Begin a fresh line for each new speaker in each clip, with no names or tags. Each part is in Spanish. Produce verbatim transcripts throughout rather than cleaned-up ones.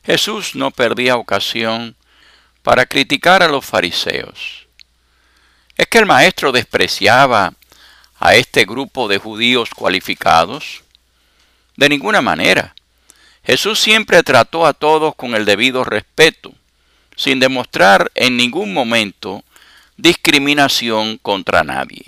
Jesús no perdía ocasión para criticar a los fariseos. ¿Es que el maestro despreciaba a este grupo de judíos cualificados? De ninguna manera. Jesús siempre trató a todos con el debido respeto, sin demostrar en ningún momento discriminación contra nadie.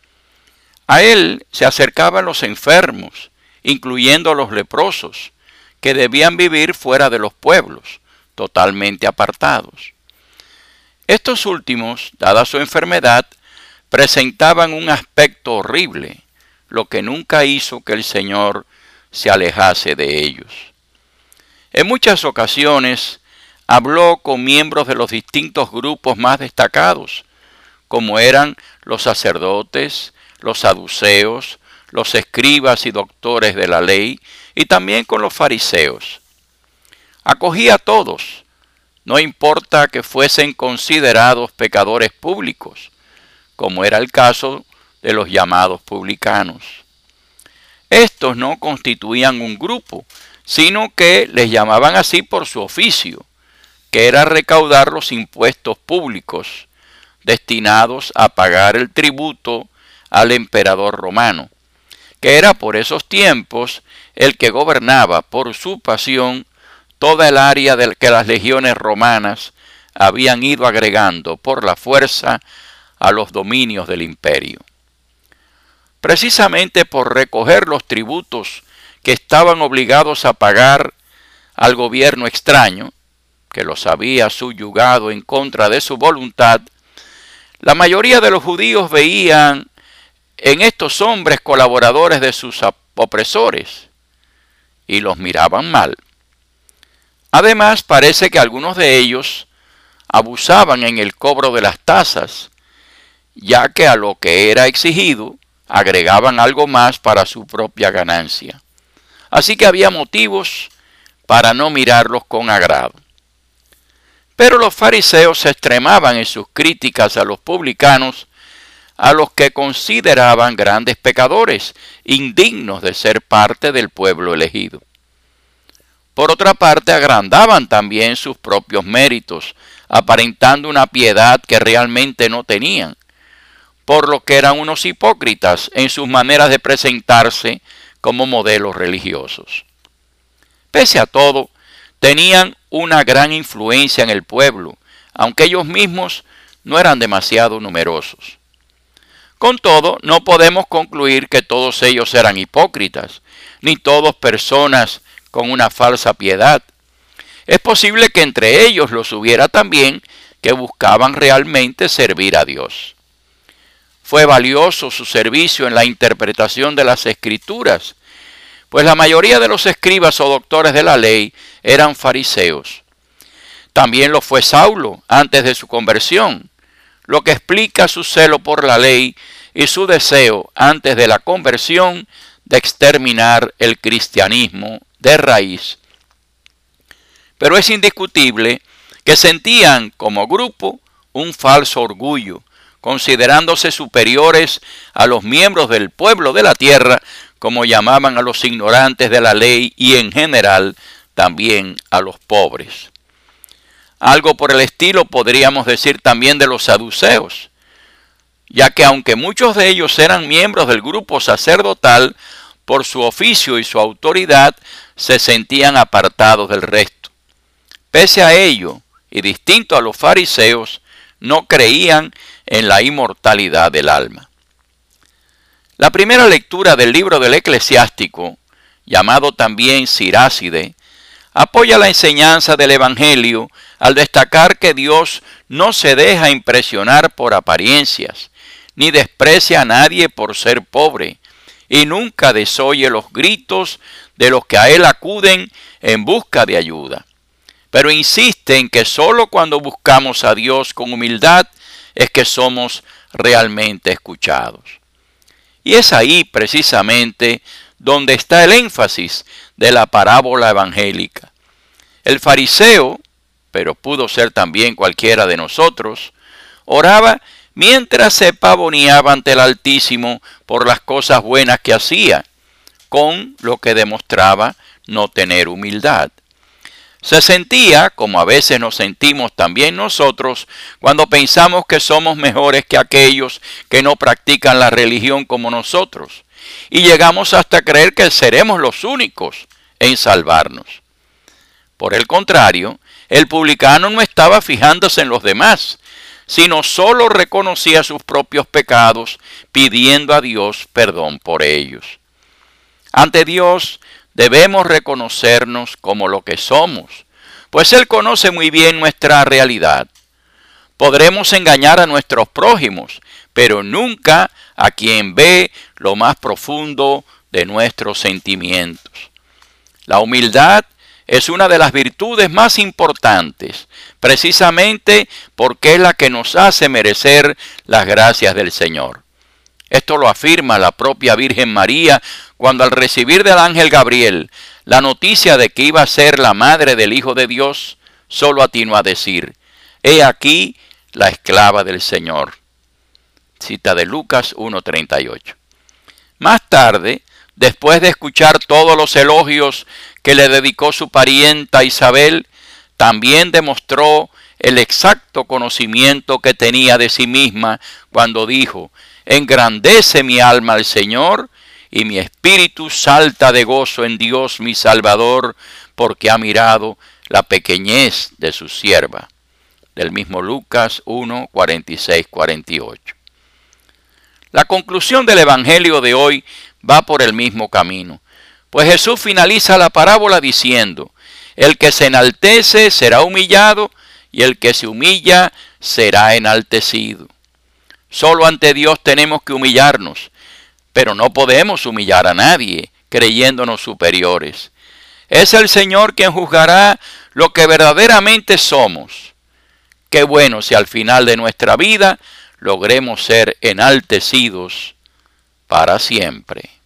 A él se acercaban los enfermos, incluyendo los leprosos, que debían vivir fuera de los pueblos, totalmente apartados. Estos últimos, dada su enfermedad, presentaban un aspecto horrible, lo que nunca hizo que el Señor se alejase de ellos. En muchas ocasiones habló con miembros de los distintos grupos más destacados, como eran los sacerdotes, los saduceos, los escribas y doctores de la ley, y también con los fariseos. Acogía a todos, no importa que fuesen considerados pecadores públicos, como era el caso de los llamados publicanos. Estos no constituían un grupo, sino que les llamaban así por su oficio, que era recaudar los impuestos públicos, destinados a pagar el tributo al emperador romano, que era por esos tiempos el que gobernaba por su pasión toda el área del que las legiones romanas habían ido agregando por la fuerza a los dominios del imperio. Precisamente por recoger los tributos que estaban obligados a pagar al gobierno extraño, que los había subyugado en contra de su voluntad, la mayoría de los judíos veían en estos hombres colaboradores de sus opresores y los miraban mal. Además, parece que algunos de ellos abusaban en el cobro de las tasas, ya que a lo que era exigido agregaban algo más para su propia ganancia. Así que había motivos para no mirarlos con agrado. Pero los fariseos se extremaban en sus críticas a los publicanos, a los que consideraban grandes pecadores, indignos de ser parte del pueblo elegido. Por otra parte, agrandaban también sus propios méritos, aparentando una piedad que realmente no tenían, por lo que eran unos hipócritas en sus maneras de presentarse como modelos religiosos. Pese a todo, tenían una gran influencia en el pueblo, aunque ellos mismos no eran demasiado numerosos. Con todo, no podemos concluir que todos ellos eran hipócritas, ni todos personas con una falsa piedad. Es posible que entre ellos los hubiera también que buscaban realmente servir a Dios. Fue valioso su servicio en la interpretación de las Escrituras, pues la mayoría de los escribas o doctores de la ley eran fariseos. También lo fue Saulo antes de su conversión, lo que explica su celo por la ley y su deseo antes de la conversión de exterminar el cristianismo de raíz. Pero es indiscutible que sentían como grupo un falso orgullo, considerándose superiores a los miembros del pueblo de la tierra, como llamaban a los ignorantes de la ley y en general también a los pobres. Algo por el estilo podríamos decir también de los saduceos, ya que aunque muchos de ellos eran miembros del grupo sacerdotal, por su oficio y su autoridad se sentían apartados del resto. Pese a ello, y distinto a los fariseos, no creían en la inmortalidad del alma. La primera lectura del libro del Eclesiástico, llamado también Siráside, apoya la enseñanza del Evangelio al destacar que Dios no se deja impresionar por apariencias, ni desprecia a nadie por ser pobre, y nunca desoye los gritos de los que a Él acuden en busca de ayuda. Pero insiste en que sólo cuando buscamos a Dios con humildad es que somos realmente escuchados. Y es ahí precisamente donde está el énfasis de la parábola evangélica. El fariseo, pero pudo ser también cualquiera de nosotros, oraba mientras se pavoneaba ante el Altísimo por las cosas buenas que hacía, con lo que demostraba no tener humildad. Se sentía, como a veces nos sentimos también nosotros, cuando pensamos que somos mejores que aquellos que no practican la religión como nosotros, y llegamos hasta creer que seremos los únicos en salvarnos. Por el contrario, el publicano no estaba fijándose en los demás, sino solo reconocía sus propios pecados, pidiendo a Dios perdón por ellos. Ante Dios debemos reconocernos como lo que somos, pues Él conoce muy bien nuestra realidad. Podremos engañar a nuestros prójimos, pero nunca a quien ve lo más profundo de nuestros sentimientos. La humildad es una de las virtudes más importantes, precisamente porque es la que nos hace merecer las gracias del Señor. Esto lo afirma la propia Virgen María cuando al recibir del ángel Gabriel la noticia de que iba a ser la madre del Hijo de Dios, solo atinó a decir: «He aquí la esclava del Señor». Cita de Lucas uno treinta y ocho. Más tarde, después de escuchar todos los elogios que le dedicó su parienta Isabel, también demostró el exacto conocimiento que tenía de sí misma cuando dijo: «Engrandece mi alma al Señor, y mi espíritu salta de gozo en Dios mi Salvador, porque ha mirado la pequeñez de su sierva». Del mismo Lucas uno, cuarenta y seis, cuarenta y ocho. La conclusión del Evangelio de hoy va por el mismo camino, pues Jesús finaliza la parábola diciendo: «El que se enaltece será humillado, y el que se humilla será enaltecido». Solo ante Dios tenemos que humillarnos, pero no podemos humillar a nadie creyéndonos superiores. Es el Señor quien juzgará lo que verdaderamente somos. Qué bueno si al final de nuestra vida logremos ser enaltecidos para siempre.